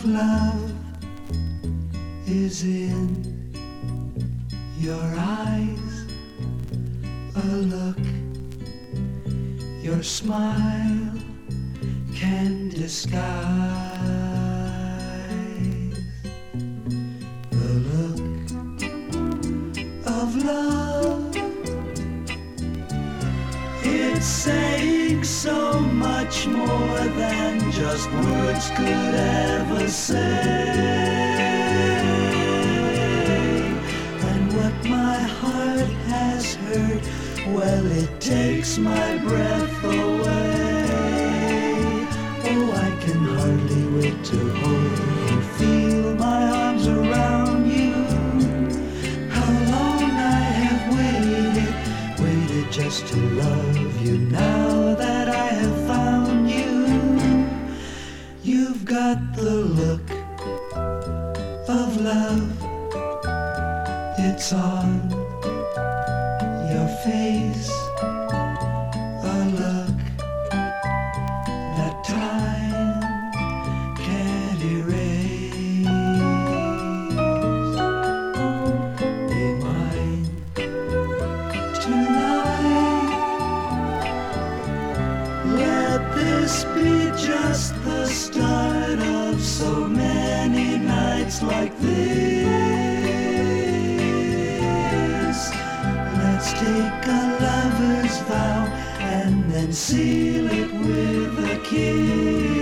of love is in your eyes, a look your smile can disguise. The look of love, it's saying so much more than just words could ever say. And what my heart has heard, well, it takes my breath away. Oh, I can hardly wait to hold you, feel my arms around you. How long I have waited just to love you. Now that I have found you, you've got the look of love. It's on your face, a look that time can't erase. Be mine tonight. Let this be just the start of so many nights like this. Let's take a lover's vow and then seal it with a kiss.